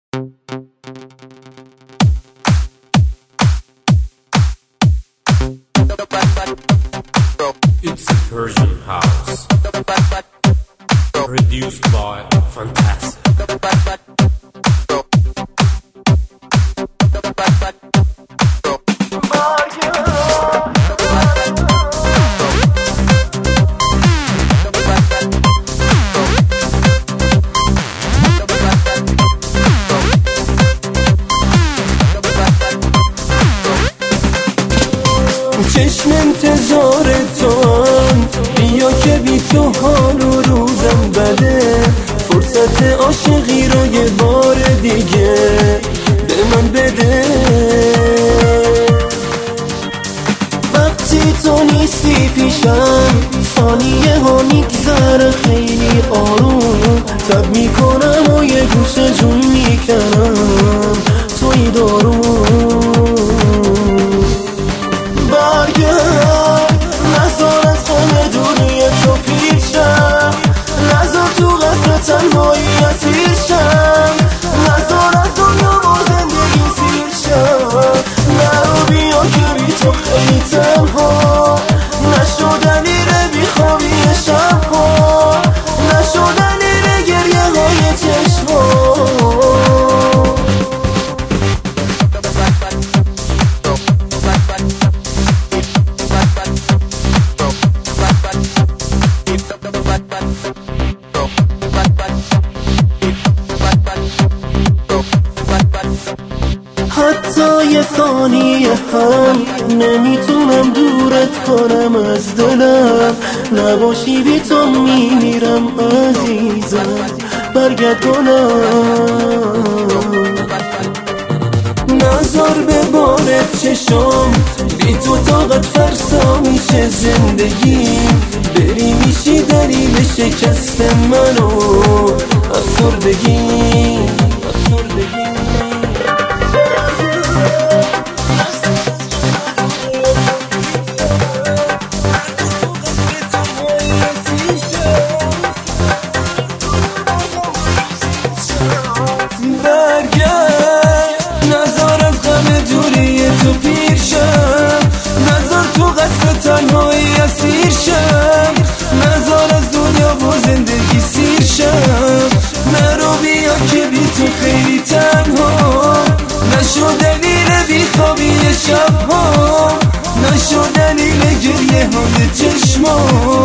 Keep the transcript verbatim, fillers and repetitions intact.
It's a Persian house, produced by Fantastic. چشم انتظار توان، بیا که بی تو حال و روزم بده. فرصت عاشقی رو یه بار دیگه به من بده. وقتی تو نیستی پیشم، ثانیه ها میگذره خیلی آروم. تب میکنم و یه گوشه جون میکنم توی دارون. برگرد نزار از همه دوری تو پیشم، نزار تو قصر تنهایی اسیر شم، نزار از دنیا با زندگی سیر شم. نرو بیا که بی تو خیلی تنها، نشدنی ره بی خوابی شبها، نشدنی ره گریه های چشما. حتی یه ثانیه هم نمیتونم دورت کنم از دلم. نباشی بی تو میمیرم عزیزم، برگرد کنم. نظر به بارت چشم، بی تو طاقت فرسا میشه زندگیم. بری میشی دلیل شکست منو افسردگی. تو پیر شم، نزار تو قصر تنهایی اسیر شم، نزار از دنیا و زندگی سیر شم. نرو بیا که بی تو خیلی تنها، نشو دلیل بی خوابی شبها، نشو دلیل گریه های چشما.